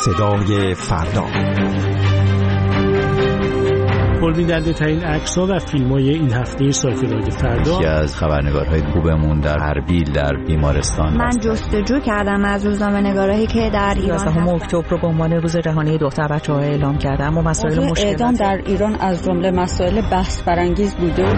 صدای فردا. پربیننده ترین عکس‌ها و فیلم‌های این هفته سایت رادیو فردا. یکی از خبرنگارهای خوبمون در اربیل در بیمارستان. من جستجو کردم از روزنامه‌نگارایی که در ایران 11 اکتبر رو به عنوان روز جهانی دختر بچه‌ها اعلام کردم و مسائل مشکل اعدام در ایران از جمله مسائل بحث برانگیز بوده.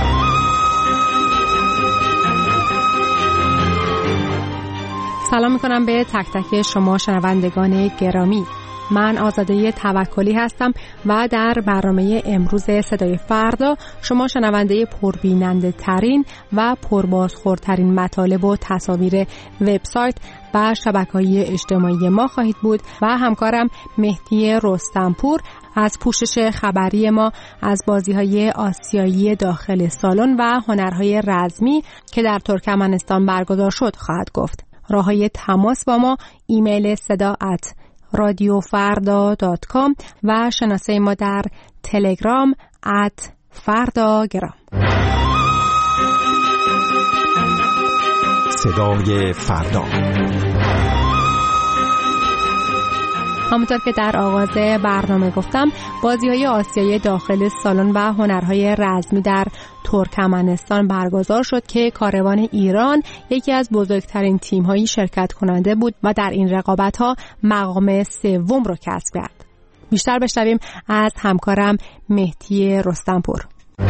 سلام میکنم به تک تک شما شنوندگان گرامی. من آزاده توکلی هستم و در برنامه امروز صدای فردا شما شنونده پربیننده ترین و پربازخوردترین مطالب و تصاویر وبسایت و شبکه‌های اجتماعی ما خواهید بود و همکارم مهدی رستمپور از پوشش خبری ما از بازی‌های آسیایی داخل سالن و هنرهای رزمی که در ترکمنستان برگزار شد خواهد گفت. راه‌های تماس با ما ایمیل sada@radiofarda.com و شناسه ما در تلگرام @fardagram. صدای فردا. همونطور که در آغاز برنامه گفتم، بازی‌های آسیایی داخل سالن و هنرهای رزمی در ترکمنستان برگزار شد که کاروان ایران یکی از بزرگترین تیم‌های شرکت کننده بود و در این رقابت‌ها مقام سوم رو کسب کرد. بیشتر بشنویم از همکارم مهدی رستمپور.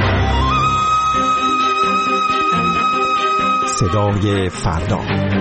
صدای فردا.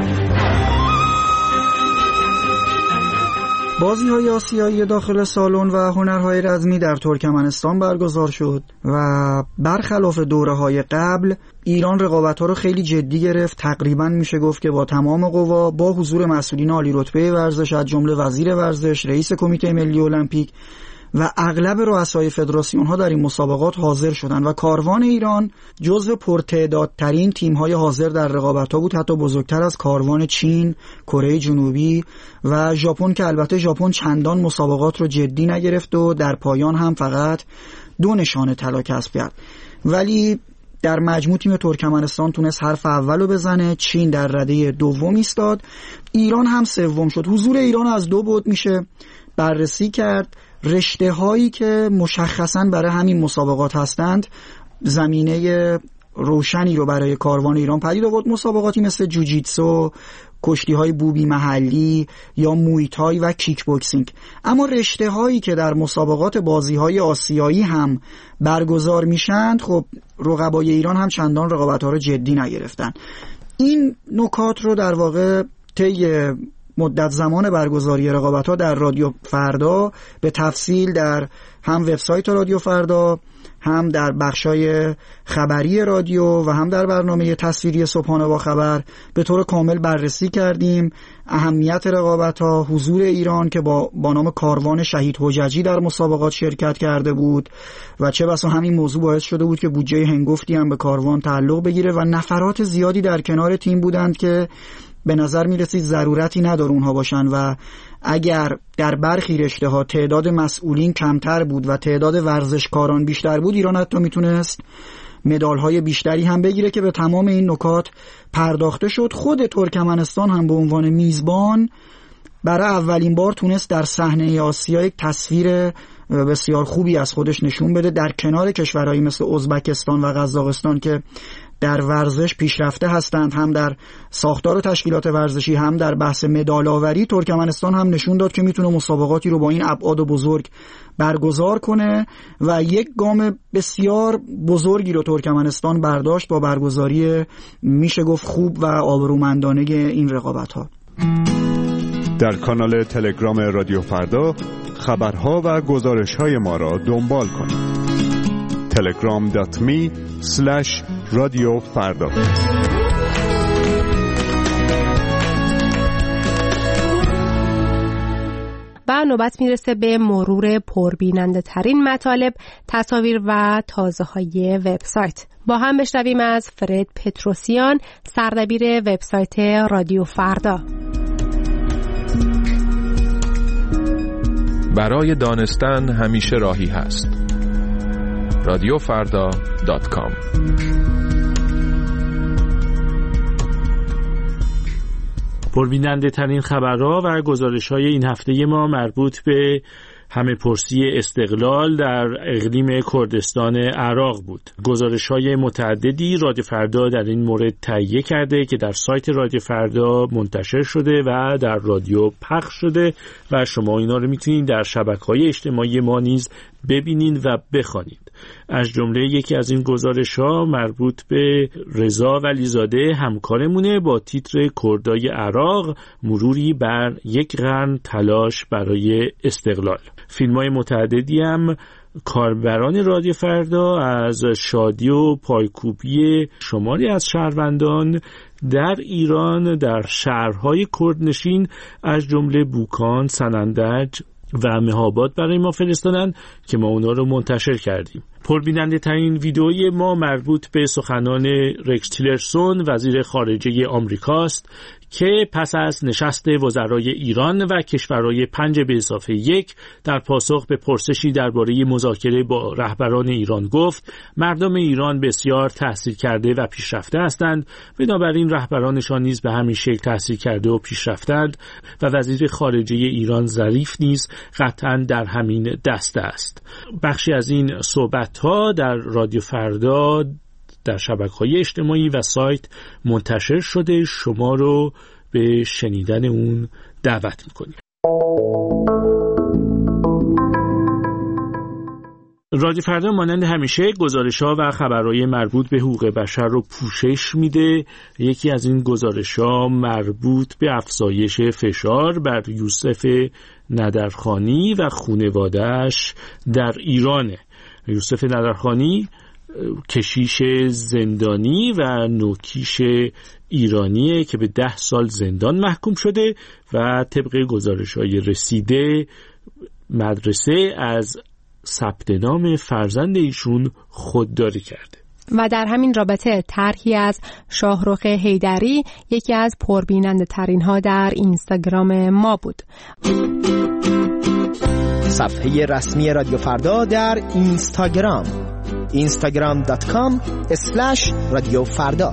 بازی‌های آسیایی داخل سالن و هنرهای رزمی در ترکمنستان برگزار شد و برخلاف دوره‌های قبل ایران رقابت‌ها رو خیلی جدی گرفت. تقریباً میشه گفت که با تمام قوا، با حضور مسئولین عالی رتبه ورزش از جمله وزیر ورزش، رئیس کمیته ملی المپیک و اغلب رؤسای فدراسیون‌ها در این مسابقات حاضر شدند و کاروان ایران جزو پرتعدادترین تیم‌های حاضر در رقابت‌ها بود، حتی بزرگتر از کاروان چین، کره جنوبی و ژاپن که البته ژاپن چندان مسابقات رو جدی نگرفت و در پایان هم فقط 2 نشان طلا کسب کرد. ولی در مجموع تیم ترکمنستان تونست حرف اولو بزنه، چین در رده دوم ایستاد، ایران هم سوم شد. حضور ایران از 2 بعد میشه بررسی کرد. رشته هایی که مشخصاً برای همین مسابقات هستند زمینه روشنی رو برای کاروان ایران پدید آورد. مسابقاتی مثل جوجیتسو، کشتی های بوبی محلی یا مویتای و کیک بوکسینگ. اما رشته هایی که در مسابقات بازی های آسیایی هم برگزار میشند، خب رقبای ایران هم چندان رقابت ها رو جدی نگرفتن. این نکات رو در واقع طی مدت زمان برگزاری رقابت‌ها در رادیو فردا به تفصیل در هم وبسایت رادیو فردا، هم در بخشای خبری رادیو و هم در برنامه تصویری صبحانه با خبر به طور کامل بررسی کردیم. اهمیت رقابت‌ها، حضور ایران که با نام کاروان شهید حججی در مسابقات شرکت کرده بود و چه بسا همین موضوع باعث شده بود که بودجه هنگفتی هم به کاروان تعلق بگیره و نفرات زیادی در کنار تیم بودند که به نظر می رسید ضرورتی نداره اونها باشن و اگر در برخی رشته ها تعداد مسئولین کمتر بود و تعداد ورزشکاران بیشتر بود، ایران حتی میتونست مدال های بیشتری هم بگیره که به تمام این نکات پرداخته شد. خود ترکمنستان هم به عنوان میزبان برای اولین بار تونست در صحنه آسیا یک تصویر بسیار خوبی از خودش نشون بده در کنار کشورهایی مثل ازبکستان و قزاقستان که در ورزش پیشرفته هستند، هم در ساختار و تشکیلات ورزشی، هم در بحث مدال آوری. ترکمنستان هم نشون داد که میتونه مسابقاتی رو با این ابعاد بزرگ برگزار کنه و یک گام بسیار بزرگی رو ترکمنستان برداشت با برگزاری میشه گفت خوب و آبرومندانه این رقابت‌ها. در کانال تلگرام رادیو فردا خبرها و گزارش‌های ما را دنبال کنید. telegram.me/رادیو فردا. و نوبت میرسه به مرور پربیننده ترین مطالب، تصاویر و تازه های وبسایت. با هم بشنویم از فرد پتروسیان، سردبیر وبسایت رادیو فردا. برای دانستن همیشه راهی هست. radiofarda.com. پربیننده ترین خبرها و گزارش‌های این هفته ما مربوط به همه پرسی استقلال در اقلیم کردستان عراق بود. گزارش‌های متعددی رادیو فردا در این مورد تهیه کرده که در سایت رادیو فردا منتشر شده و در رادیو پخش شده و شما اینا رو میتونید در شبکه‌های اجتماعی ما نیز ببینید و بخوانید. از جمله یکی از این گزارش‌ها مربوط به رضا ولیزاده همکارمونه با تیتر کردای عراق مروری بر یک قرن تلاش برای استقلال. فیلم‌های متعددی هم کاربران رادیو فردا از شادی و پایکوبی شماری از شهروندان در ایران در شهرهای کردنشین از جمله بوکان، سنندج و مهاباد برای ما فرستادن که ما اونا رو منتشر کردیم. پربیننده ترین ویدئوی ما مربوط به سخنان رکس تیلرسون وزیر خارجه آمریکاست که پس از نشست وزرای ایران و کشورهای 5+1 در پاسخ به پرسشی درباره مذاکره با رهبران ایران گفت مردم ایران بسیار تحصیل کرده و پیشرفته هستند، بنابراین رهبرانشان نیز به همین شکل تحصیل کرده و پیشرفتند و وزیر خارجه ایران ظریف نیز قطعاً در همین دسته است. بخشی از این صحبت‌ها در رادیو فردا در شبکه‌های اجتماعی و سایت منتشر شده. شما رو به شنیدن اون دعوت می‌کنیم. رادیو فردا مانند همیشه گزارش‌ها و خبرهای مربوط به حقوق بشر رو پوشش میده. یکی از این گزارش‌ها مربوط به افزایش فشار بر یوسف ندرخانی و خانواده‌اش در ایرانه. یوسف ندرخانی کشیش زندانی و نوکیش ایرانیه که به 10 سال زندان محکوم شده و طبق گزارش‌های رسیده مدرسه از ثبت نام فرزند ایشون خودداری کرده. و در همین رابطه طرحی از شاهرخ حیدری یکی از پربیننده ترین ها در اینستاگرام ما بود. صفحه رسمی رادیو فردا در اینستاگرام instagram.com/رادیو فردا.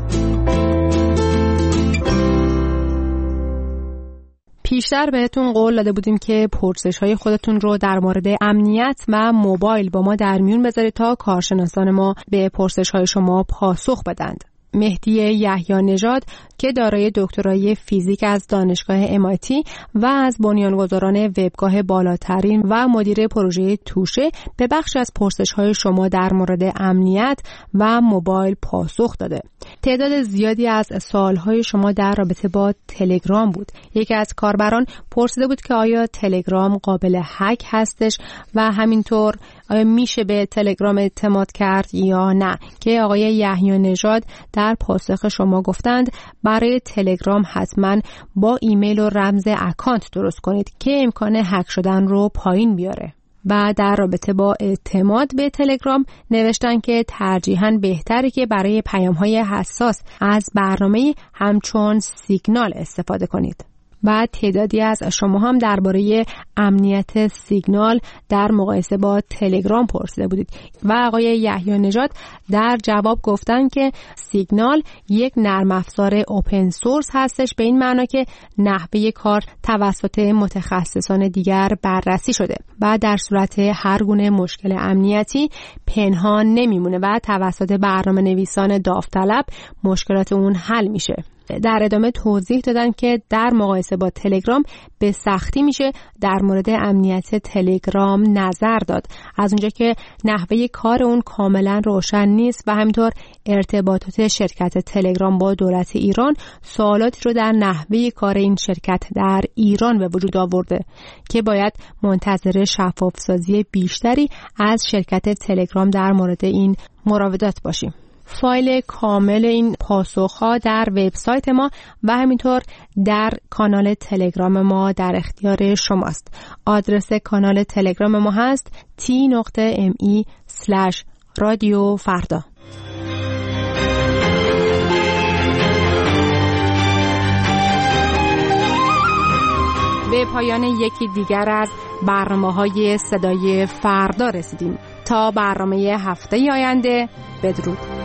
پیشتر بهتون قول داده بودیم که پرسش‌های خودتون رو در مورد امنیت و موبایل با ما در میون بذارید تا کارشناسان ما به پرسش‌های شما پاسخ بدند. مهدی یحیی نژاد که دارای دکترای فیزیک از دانشگاه MIT و از بنیانگذاران وبگاه بالاترین و مدیر پروژه توشه به بخش از پرسش‌های شما در مورد امنیت و موبایل پاسخ داده. تعداد زیادی از سوال‌های شما در رابطه با تلگرام بود. یکی از کاربران پرسیده بود که آیا تلگرام قابل هک هستش و همینطور آیا میشه به تلگرام اعتماد کرد یا نه، که آقای یحیی نژاد در پاسخ شما گفتند برای تلگرام حتما با ایمیل و رمز اکانت درست کنید که امکان هک شدن رو پایین بیاره. و در رابطه با اعتماد به تلگرام نوشتن که ترجیحاً بهتره که برای پیام‌های حساس از برنامه همچون سیگنال استفاده کنید. و تعدادی از شما هم درباره امنیت سیگنال در مقایسه با تلگرام پرسیده بودید و آقای یحیی نژاد در جواب گفتن که سیگنال یک نرم افزار اوپن سورس هستش، به این معنا که نحوه کار توسط متخصصان دیگر بررسی شده و در صورت هر گونه مشکل امنیتی پنهان نمیمونه و توسط برنامه‌نویسان داوطلب مشکلات اون حل میشه. در ادامه توضیح دادن که در مقایسه با تلگرام به سختی میشه در مورد امنیت تلگرام نظر داد، از اونجا که نحوه کار اون کاملا روشن نیست و همینطور ارتباطات شرکت تلگرام با دولت ایران سوالاتی رو در نحوه کار این شرکت در ایران به وجود آورده که باید منتظر شفافسازی بیشتری از شرکت تلگرام در مورد این مراودات باشیم. فایل کامل این پاسخ‌ها در وبسایت ما و همینطور در کانال تلگرام ما در اختیار شماست. آدرس کانال تلگرام ما هست t.me/رادیو فردا. به پایان یکی دیگر از برنامه‌های صدای فردا رسیدیم. تا برنامه هفته آینده، بدرود.